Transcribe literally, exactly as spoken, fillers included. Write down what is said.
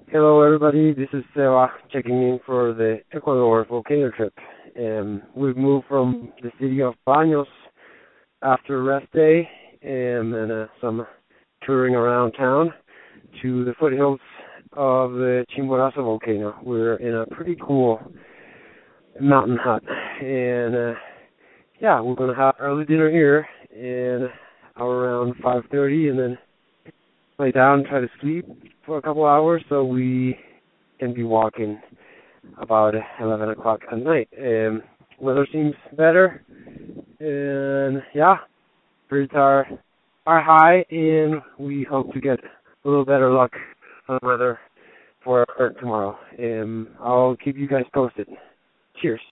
Hello, everybody. This is Seba checking in for the Ecuador volcano trip. Um, we've moved from the city of Baños after a rest day um, and uh, some touring around town to the foothills of the Chimborazo volcano. We're in a pretty cool mountain hut, and uh, yeah, we're gonna have early dinner here and around five thirty, and then lay down and try to sleep for a couple hours so we can be walking about eleven o'clock at night. Um, weather seems better, and yeah, birds are are high, and we hope to get a little better luck on weather for tomorrow. Um, I'll keep you guys posted. Cheers.